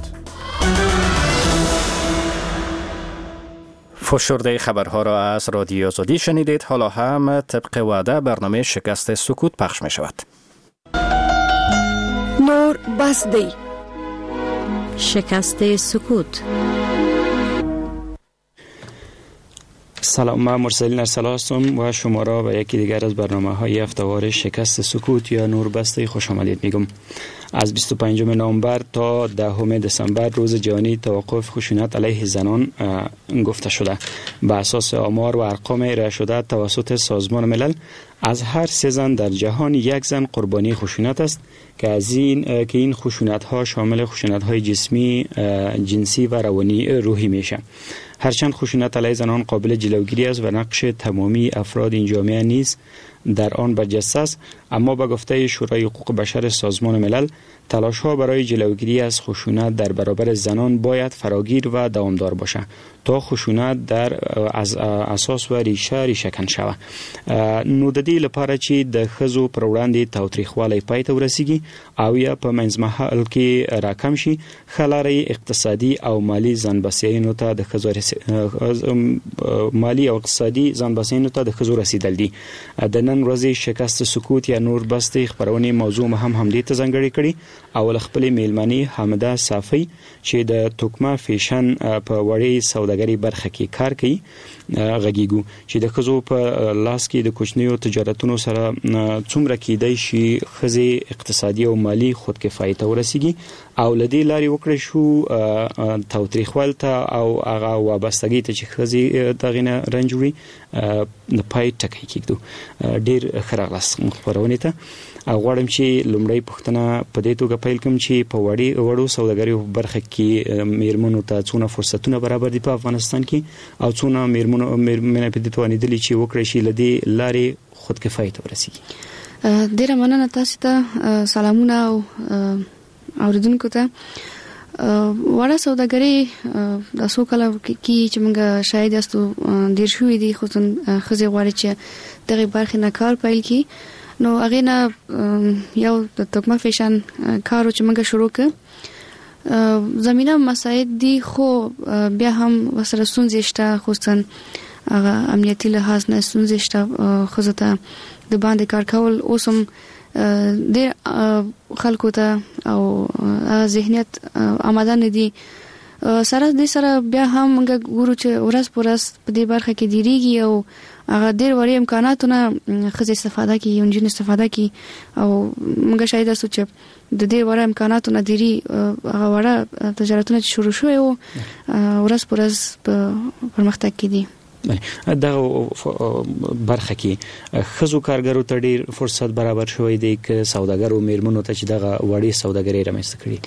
فشرده خبرها را از رادیو آزادی شنیدید. حالا هم طبق وعده برنامه شکست سکوت پخش می شود. نور بس دی. شکست سکوت. سلام، من مرسلین ارسلا هستم و شما را به یکی دیگر از برنامه های هفته‌وار شکست سکوت یا نور بسته خوش آمدید میگم. از بیست و پنجم نوامبر تا دهم دسامبر روز جهانی توقف خشونت علیه زنان گفته شده. به اساس آمار و ارقام ارائه شده توسط سازمان ملل، از هر سه زن در جهان یک زن قربانی خشونت است که از این که این خشونت ها شامل خشونت های جسمی، جنسی و روانی روحی میشه. هرچند خشونت علیه زنان قابل جلوگیری است و نقش تمامی افراد این جامعه نیز در آن برجسته است، اما به گفته شورای حقوق بشر سازمان ملل تلاش ها برای جلوگیری از خشونت در برابر زنان باید فراگیر و دوامدار باشد تا خشونت در از اساس و ریشه ریشه کن شود. نو د دې لپاره چې د ښځو پر وړاندې تاوتریخوالی پای ته ورسیږي او یا په منځمهال کې راکم شي، ښه لاره اقتصادي او مالي ځانبسیاینو ته د ښځو مالي او اقتصادي ځانبسیاینو ته د ښځو رسیدل دي. د نن ورځې شکست سکوت یا نور بستې خبرونې موضوع هم همدې ته ځانګړې کړي او له خپلې میلمنې حامده صافی چې د توکما فیشن په وړې سوداګرۍ برخه کې کار کوي غږیږو چې د ښځو په لاس کې د کوچنیو تجارتونو سره څومره کېدای شي ښځې اقتصادي او مالي خودکفایي ته ورسیږي او له دې لارې وکړی شو تاوتریخوال ته او هغه وابستګۍ ته چې ښځې دغې نه رنج وړي د پای ټکی کېږدو. ډېر ښه راغلاست خپرونې ته. غواړم چې لومړی پوښتنه په دې توګه پیل کړم چې په وړې وړو سوداګریو برخه کې میرمنو ته څونه فرصتونه برابر دي په افغانستان کې او څونه میرمنو میرمنې په دې توانېدلې چې وکړی شي له دې لارې خودکفایي ته ورسیږي. ډېره مننه تاسو ته. سلامونه او اوریدونکو ته. وړه سوداګري د څو کاله کې چې موږ شاید یاستو ډېر شوي دي، خصوصا ښځې غواړي چې دغې برخې نه کار پیل کړي. نو هغې نه یو د توکما فیشن کار چې موږ شروع کړ. زمینه مساعد دي خو بیا هم ورسره ستونزې شته، خصوصا هغه امنیتي لحاظ نه ستونزې شته. ښځو ته د باندې کار کول اوس هم ډېر خلکو ته او ذهنیت آماده نه دي. سره دې سره بیا هم موږ ګورو چې ورځ په ورځ په دې برخه کې ډېرېږي او هغه ډېر وړې امکاناتونه ښځې استفاده کوي، نجونې استفاده کوي او موږ شاید یاستو چې د دې وړه امکاناتونه ډېري هغه وړه تجارتونه چې شروع شوي وو ورځ په ورځ په پرمختګ کې دي. دغه برخه کې ښځو کارګرو ته ډېر فرصت برابر شوی دی که سوداګرو میرمنو ته چې دغه وړې سوداګرۍ رامنځته کړي؟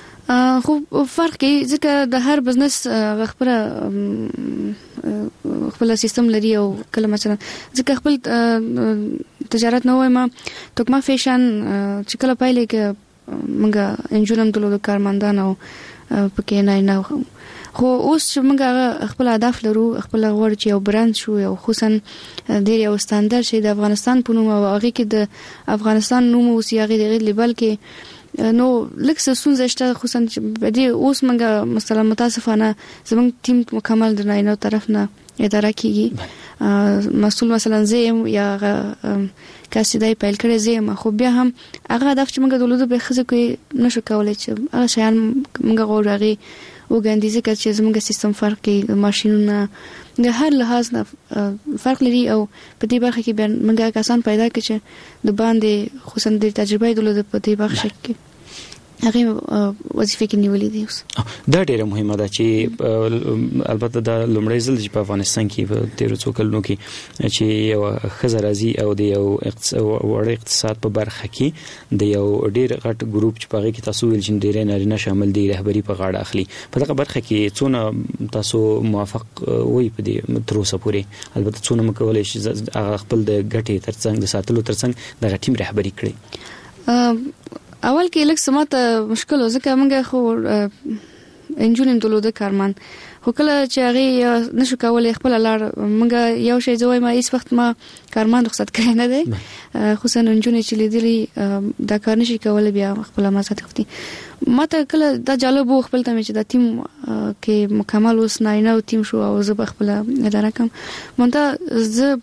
خو فرق کوي ځکه د هر بزنس خپل خپل سیستم لري او کله مثلا ځکه خپل تجارت نه وایم توکما فیشن چې کله پایله کې موږ انجونم دلو د کارمندانو پکې نه نه خو اوس چې موږ خپل هدف لرو خپل غوړ چې یو برند شو یو خصوصا ډیر یو ستاندر شي د افغانستان په نوم او هغه کې د افغانستان نوم او سیاغي د لیبل کې نو لکه سونځ شته خصوصا چې د اوس موږ مثلا متاسفانه زموږ ټیم مکمل د نه طرف نه اداره کیږي مسؤل مثلا زم یا کاسیدای پیل کړی زم خو بیا هم هغه هدف چې موږ د ولودو به خزه کوي نشو کولای چې هغه شیان موږ غوړغي وګاندې ځکه چې زموږ سیستم فرق کوي ماشينونه د هر لحاظ نه فرق لري او په دې برخه کې موږ کسان پیدا کړي چې د باندې خصوصا د تجربه د په دې برخه کې هغه وظیفه کې نیولې دي اوس دا ډیره مهمه ده چې البته د لومړی ځل چې په افغانستان کې په تیرو څو کلونو کې چې یو خزر ازي او د یو وړ اقتصاد په برخه کې د یو ډیر غټ ګروپ چې په هغه کې تاسو ویل چې ډیر نارینه شامل دي رهبری په غاړه اخلي په دغه برخه کې څونه تاسو موافق وي په دې تر اوسه پورې البته څونه مکولای شي هغه خپل د ګټې ترڅنګ د ساتلو ترڅنګ د ټیم رهبری کړي اول کې لکه سماته مشکل ځکه موږ خو انجونیم دلو د کارمن خو کله چې هغه نشو کولای خپل لار موږ یو شی زوی ما هیڅ وخت ما کارمن رخصت کړی نه دی خصوصا انجونې چې لیدلی دا کار نشي کولای بیا خپل مازه تختی ماته کله دا جالب وو خپل ته چې دا ټیم کې مکمل اوس نه نه ټیم شو او زه خپل اداره کوم مونږ زه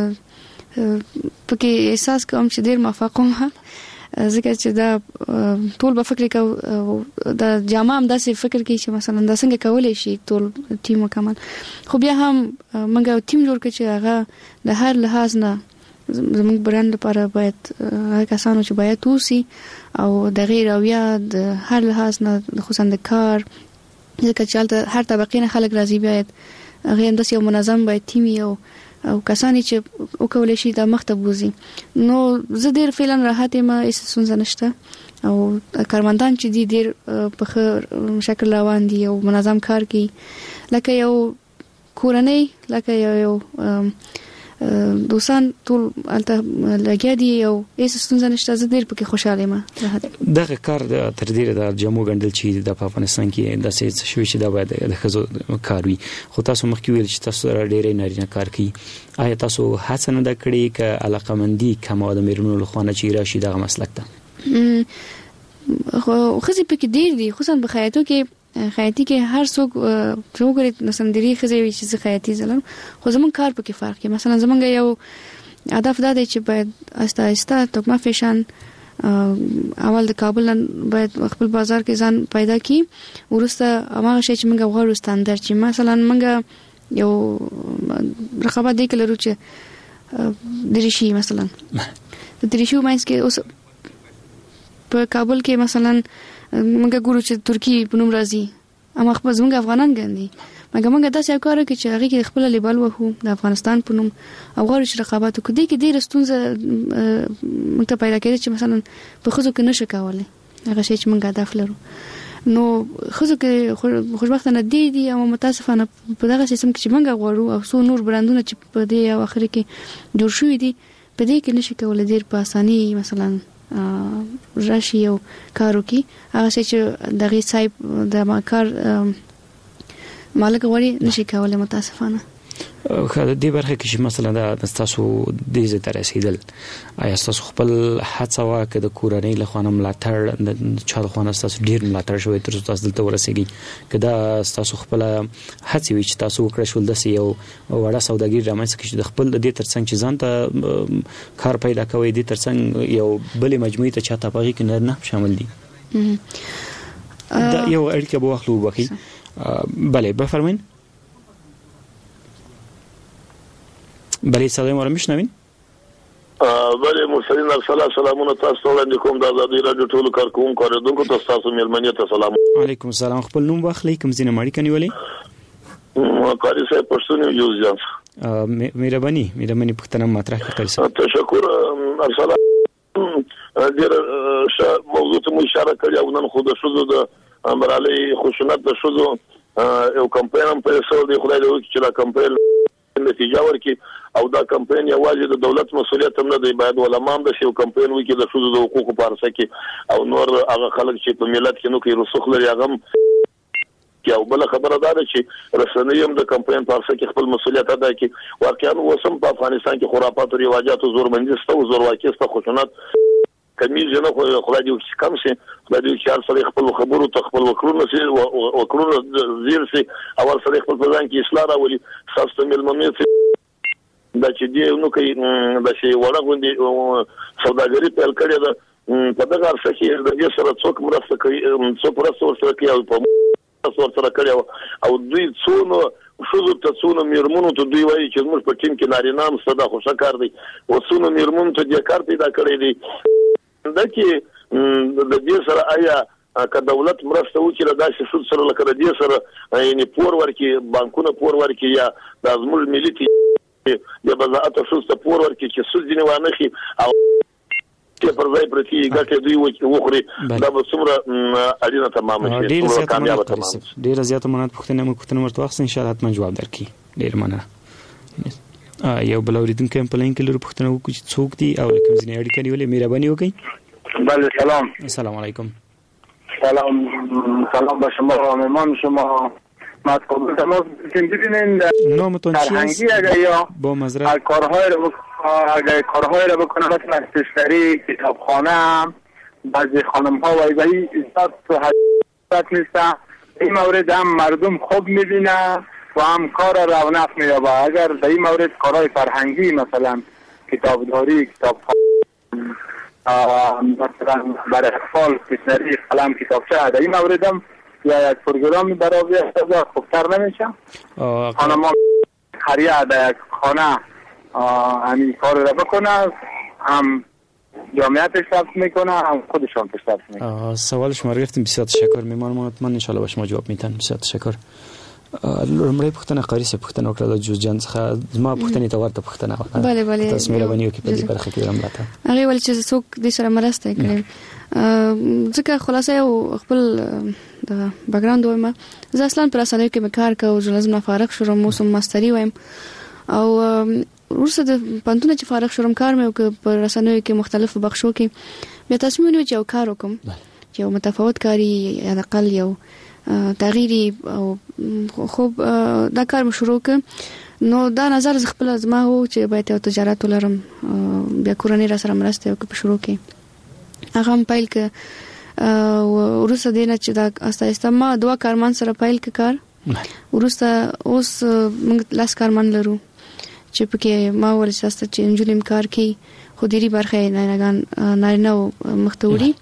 پکې احساس کوم چې ډیر موافق وم ځکه چې دا ټول به فکر کوي دا جامع هم داسې فکر کوي چې مثلا دا څنګه کولای شي ټول ټیم مکمل خو بیا هم موږ ټیم جوړ کړ چې هغه د هر لحاظ نه زموږ برند لپاره باید هغه کسانو چې باید توسي او د غیر او یا د هر لحاظ نه خصوصا د کار ځکه چې هر طبقه نه خلک راځي باید هغه انداس یو منظم باید ټیم یو او کسانی چې وکولای شي د مخته بوزي نو زه ډیر فعلا راحت ما هیڅ څه نشته او کارمندان چې دي ډیر په خیر شکل روان دي او منظم کار کوي لکه یو کورنۍ لکه یو دوستان ټول الته لګیا دي او هیڅ څه نشته زه ډیر پکې خوشاله یم دغه کار د تر ډیره د جمو غندل چې د افغانستان کې د سې شوي چې دا باید د خزو کار وي خو تاسو مخکې ویل چې تاسو ډیره نارینه کار کوي آیا تاسو هڅه نه کړې ک علاقمندي کومه د میرمنو لخوانه چې راشي دغه مسلک ته خو خزي پکې ډیر دي خصوصا په خیاطو کې خیاطي کې هر څوک چې وګوري نو سندري خزي وي چې خیاطي زلم خو زمون کار پکې فرق کوي مثلا زمونږ یو هدف دا دی چې باید آسته آسته توکما فیشن اول د کابل باید خپل بازار کې ځان پیدا کړي ورسته هغه شی چې موږ غواړو ستاندر چې مثلا موږ یو رقابت دی کلرو چې درشي مثلا د درشي ماینس کې اوس په کابل کې مثلا موږ ګورو چې ترکی په نوم راځي اما خپل زموږ افغانان ګاندي مګر موږ داسې کار کوي چې هغه کې خپل لیبل وهو د افغانستان په نوم او غواړو چې رقابت وکړي کې ډېر ستونزه موږ ته پیدا کېږي چې مثلا په خزو کې نشو کولای هغه شی چې موږ هدف لرو نو خزو کې خوشبختانه دي دي او متاسفانه په دغه سیستم کې چې موږ غواړو او څو نور برندونه چې په دې او اخر کې جوړ شوي دي په دې کې نشي کولای ډېر په اساني مثلا راشي او کارو کی هغه چې دغه صاحب د ماکار مالک وړي نشي کولای متاسفانه خو د دې برخه کې چې مثلا د تاسو د دې ته رسیدل آیا تاسو خپل هڅه واکه د کورنۍ له خوانم ملاتړ د چا له خوانه تاسو ډیر ملاتړ شوی تر تاسو دلته ورسیږي کدا تاسو خپل هڅه وي چې تاسو وکړئ شول د یو وړه سوداګر رامنځته کړي د خپل د دې ترڅنګ چې ځان ته کار پیدا کوي د ترڅنګ یو بلې مجموعه ته چاته پغی کې نه شامل دي دا یو اړیکه به واخلو وکي بله بفرمایئ بله سلام علیکم مشنوین بله مرسلین ارسلا سلامونه تاسو وړاندې کوم د ازادي رادیو ټولو کارکونکو اوریدونکو ته تاسو مېلمنې ته سلام علیکم السلام خپل نوم واخلئ کوم ځینې ماړی کني ولې قاری صاحب پښتون یو ځان مهرباني مهرباني پښتنه مطرح کړئ سر تشکر ارسلا ډیر ش موضوع ته مو اشاره کړی او نن خو د شوزو د امرالي خشونت د شوزو یو کمپاین په سر دی خدای دې چې لا کمپاین کمپاین نتیجه ورکړي او دا کمپاین یوازې د دولت مسؤلیت هم نه دی، باید علما هم د شی کمپاین وکړي د ښځو د حقوقو په اړه کې او نور هغه خلک چې په ملت کې نو کې رسوخ لري هغه کې او بل خبره ده چې رسنۍ هم د کمپاین په اړه کې خپل مسؤلیت ادا کړي. واقعا وسم په افغانستان کې خرافات او رواجات او زورمندي ستو زورواکي ستو خشونت کمیږي نه، خو خدای دې کم شي، خدای دې چې هر څه خپل خبرو ته خپل وکړو سي او وکړو زیر سي اول سره خپل ځان کې اصلاح راولي. خاصه ملمنې دا چې دی نو کوي دا چې وړه غوندي سوداګري پیل کړې ده په دغه ارزښت کې د دې سره څوک مرسته کوي، څوک مرسته ورسره کوي او په ورسره کوي او دوی څونو شوزو ته څونو میرمنو ته دوی وایي چې موږ په ټیم کې نارینه هم صدا خوشا کار دی او څونو میرمنو ته د کار پیدا کړی دی دا کې د دې سره آیا که دولت مرسته وکړي دا چې شود سره لکه د دې سره یعنی پور ورکړي، بانکونه پور ورکړي یا د زموږ ملي د بزاعت شوسته پور ورکړي چې سود دي نه وانه شي او چې پر ځای پرتی ګټه دوی وخوري دا به څومره اړینه تمام شي، څومره کامیاب تمام شي. ډیر زیات منات پوښتنه مو پوښتنه مرته وخت ان شاء الله حتما جواب درکړي. ډیر مننه. یو بل اوریدونکو په لین کې لرو پوښتنه وکړي چې څوک دي او کوم ځای اړیکه نیولې مهرباني وکړئ. بله سلام. السلام علیکم. سلام سلام به شما و مهمان شما. مطلب تماس ببینین نامتون چیست؟ یا با مزرعه کارهای رو اگر کارهای رو بکنم مثلا تشتری کتابخانه بعضی خانم ها و ایزایی ازداد تو حضرت نیستن، این مورد هم مردم خوب میبینه و هم کار رونق میابه. اگر در این مورد کارهای فرهنگی مثلا کتابداری کتابخانه مثلا برای اطفال تشتری قلم کتابچه در این مورد هم یا یک پروگرامی برای بیاستازه خوبتر نمیشه؟ خانم ها خریه در یک خانه همین کار رو بکنه، هم جامعه پیشرفت میکنه هم خودشان پیشرفت میکنه. سوال شما رو گرفتیم، بسیار تشکر. میمانم حتما ان شاء الله به شما جواب میتن. بسیار تشکر. لومړی پوښتنه قاری سه پوښتنه وکړه د جوز جان څخه زما پوښتنه ته ورته پوښتنه وکړه. بله بله. تاسو مې باندې کې په دې برخه کې رملاته. هغه ول چې څوک دې سره مرسته کړي. ځکه خلاصه یو خپل د بیکګراوند وایم. زه اصلا پر اسانه کې کار کوم، ژورنالیزم فارغ شوم، موسم ماستری وایم او ورسره د پانتونه چې فارغ شوم کار مې وکړ پر اسانه کې مختلفو بخشو کې بیا تصمیم ونیو چې یو کار وکم چې یو متفاوت کاری یا د اقل یو تغییری او خوب دا کار شروع ک نو دا نظر ز خپل زما هو چې باید یو تجارت ولرم بیا کورنۍ را سره مرسته وکړم شروع کې هغه هم پیل ک ورسره دینه چې دا اساسا ما دوه کارمن سره پیل ک کار ورسره اوس موږ لاس کارمن لرو چې پکې ما ورساسته چې انجلیم کار کوي خو ډيري برخه نه نه نه نو مختوري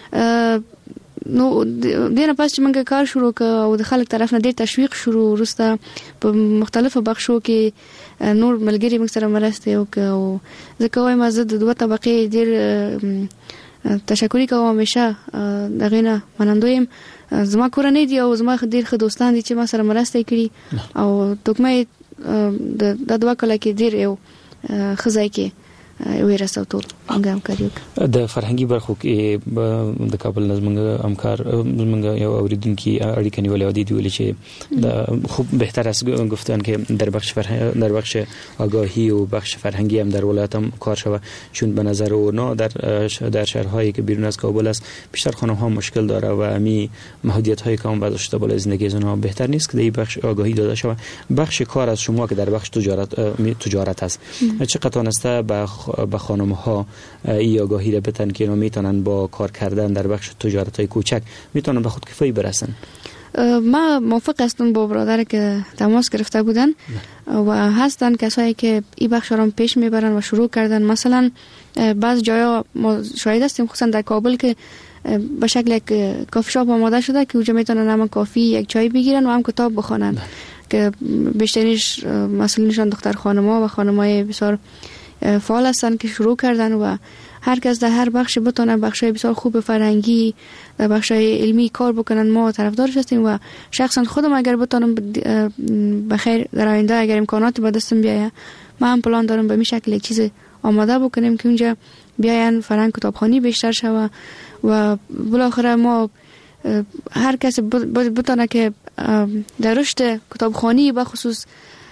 نو دینه پس چې موږ کار شروع ک او د خلک طرف نه ډیر تشویق شروع ورسته په مختلفو بخشو کې نور ملګری موږ سره مرسته وکاو ځکه وایم زه د دوه طبقه ډیر تشکر کوم همیشه دغه نه منندویم زما کورنۍ دی او زما ډیر ښه دوستان دي چې ما سره مرسته کړي او توګمې د دوه کله کې ډیر یو خزای کې ویره سوتول هغه کاریو د فرهنګي برخو کې د کابل نظم همکار موږ یو اوریدونکو اړیکه نیولې و دي ویل چې د خوب بهتر است گفتن که در بخش فرهنگ در بخش آگاهی و بخش فرهنگی هم در ولایت هم کار شود چون به نظر اونا در در شهرهایی که بیرون از کابل است بیشتر خانم ها مشکل داره و امی محدودیت های کام برداشته بالا زندگی اونها بهتر نیست که در بخش آگاهی داده شود. بخش کار از شما که در بخش تجارت تجارت است چقدر تونسته به به خانم ها ای آگاهی را بتن که اینا میتونن با کار کردن در بخش تجارت های کوچک میتونن به خودکفایی برسن؟ ما موافق هستم با برادر که تماس گرفته بودن و هستن کسایی که این بخش را پیش میبرن و شروع کردن. مثلا بعض جایا ما شاهد هستیم خصوصا در کابل که به شکل یک کافی شاپ آماده شده که اونجا میتونن هم کافی یک چای بگیرن و هم کتاب بخونن که بیشترش مسئولینشان دختر خانم‌ها و خانم‌های بسیار فعال هستن که شروع کردن و هر کس در هر بخش بتونه بخشای بسیار خوب فرهنگی در بخشای علمی کار بکنن. ما طرفدارش هستیم و شخصا خودم اگر بتونم بخیر در آینده اگر امکانات به دستم بیاید ما هم پلان دارم به این شکل یک چیز آماده بکنیم که اونجا بیاین فرهنگ کتابخوانی بیشتر شود و بالاخره ما هر کس بتونه که در رشد کتابخوانی به خصوص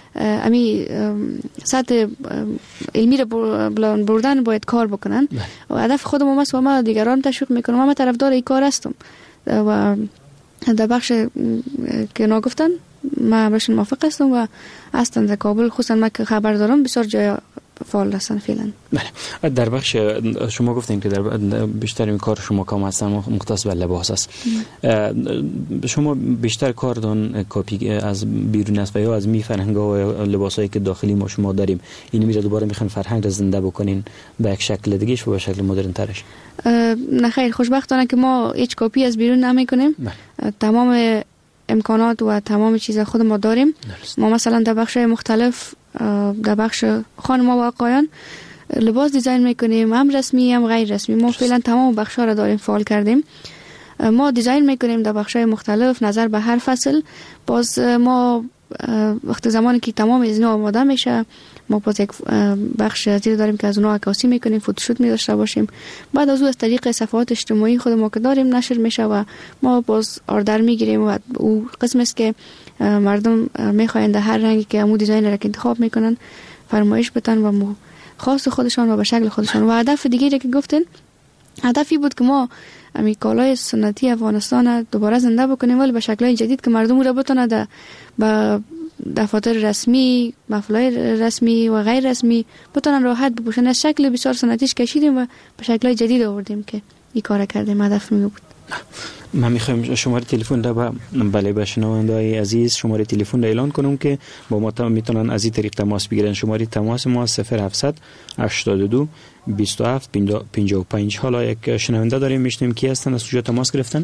امی سطح علمی رو بلند بردن باید کار بکنن و هدف خودم هم است و ما دیگران تشویق میکنم. من طرفدار این کار هستم و در بخش که نگفتن ما بهش موافق هستم و اصلا در کابل خصوصا ما که خبر دارم بسیار جای فعال هستن فعلا. بله. در بخش شما گفتین که در بیشتر این کار شما کام هستن مختص به لباس است. شما بیشتر کاردان کاپی از بیرون است و یا از می فرهنگ‌ها و لباسایی که داخلی ما شما داریم این میره دوباره میخوان فرهنگ را زنده بکنین به یک شکل دیگه و به شکل مدرن ترش؟ نه خیر، خوشبختانه که ما هیچ کاپی از بیرون نمیکنیم. تمام امکانات و تمام چیزا خود ما داریم. درست. ما مثلا در بخش مختلف در بخش خانم و آقایان لباس دیزاین میکنیم، هم رسمی هم غیر رسمی. ما فعلا تمام بخش‌ها را داریم فعال کردیم. ما دیزاین میکنیم در بخش‌های مختلف نظر به هر فصل. باز ما وقت زمانی که تمام از اینا آماده میشه ما باز یک بخش زیر داریم که از اونها عکاسی میکنیم، فوتوشوت می داشته باشیم. بعد از او از طریق صفحات اجتماعی خود ما که داریم نشر میشه و ما باز آردر میگیریم و او قسم است که مردم میخواین در هر رنگی که امو دیزاین را که انتخاب میکنن فرمایش بتن و خاص خودشان و به شکل خودشان. و هدف دیگه که گفتن هدفی بود که ما امی کالای سنتی افغانستان دوباره زنده بکنیم ولی به شکل‌های جدید که مردم را بتونه با دفاتر رسمی، محفل‌های رسمی و غیر رسمی بتونن راحت بپوشن. از شکل بسیار سنتیش کشیدیم و به شکل‌های جدید آوردیم که این کار کردیم. هدف می بود. من میخوایم شماره تلفن را بله به شنونده‌های عزیز شماره تلفن را اعلان کنم که با ما میتونن از این طریق تماس بگیرن. شماره تماس ما صفر هفتصد هشتاد و دو بیست و هفت پنجاه و پنج. حالا یک شنونده داریم میشنیم کی هستن از کجا تماس گرفتن؟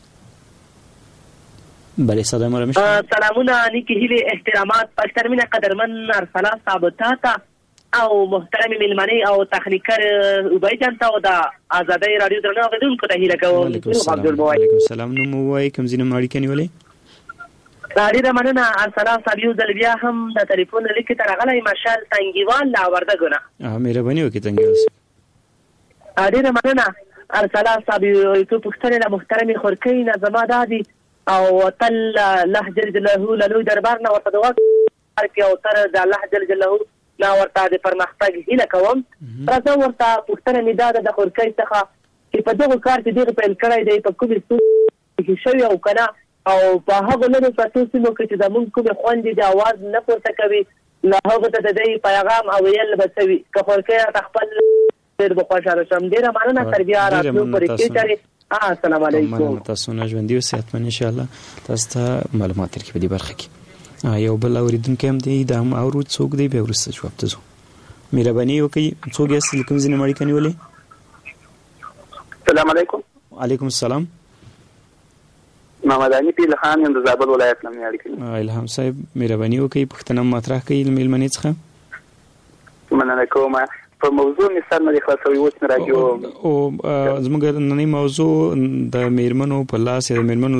بله صدای ما را میشنوید؟ سلامونه نیکی هیلی احترامات پشترمین قدرمن ارسلا ثابتاتا او محترم میلمنی او تخنیکر اوبای جانتا او دا آزادی رادیو درنو غدونکو ته هیله کوم. علیکم السلام. علیکم السلام. نو مو وای کوم زینه ماړی کنی ولې؟ ډیره مننه ارسلا صاحب یو ځل بیا هم د ټلیفون لیکې ته راغلی مارشال تنګیوال لا وردګونه. اه مهرباني وکړئ تنګیوال صاحب. ډیره مننه ارسلا صاحب یو څه پوښتنه له محترم خورکۍ نه زما دادي او تل الله جل جلاله له لوی دربار نه ورته دعا کوي او تر د الله جل جلاله لا ورته د پرمختګ هیله کوم. راځه ورته پوښتنه مې دا د خورکۍ څخه چې په دغه کار کې دغه پیل کړی دی په کومې ستونزې کې شوی او کنه او په هغه لرو پټو سیمو کې چې زمونږ کومې خویندې د اواز نه پورته کوي له هغه ته د دې پیغام او ویل به څه وي که خورکۍ ته خپل ډېر به خوشحاله شم. ډېره مننه تر بیا راتلو پورې کېچرې. السلام علیکم. مننه تاسو نه ژوندي او صحتمن ان شاء الله. تاسو ته معلومات درکې په دې برخه کې. یو بل اوریدونکو هم دی دا هم اورو څوک دی به ورسته جواب تاسو مهرباني وکړئ. څوک یې کوم ځینې مړی کني ولې؟ السلام علیکم. علیکم السلام. محمد علي پیل خان یم د زابل ولایت نه مېړی. الهام صاحب مهرباني وکړئ پښتنه مطرح کړئ میلمنې څخه. مننه کوم. په موضوع می سر نه خلاصوي اوس نه راځو او زموږ نن موضوع د میرمنو په لاس یا د میرمنو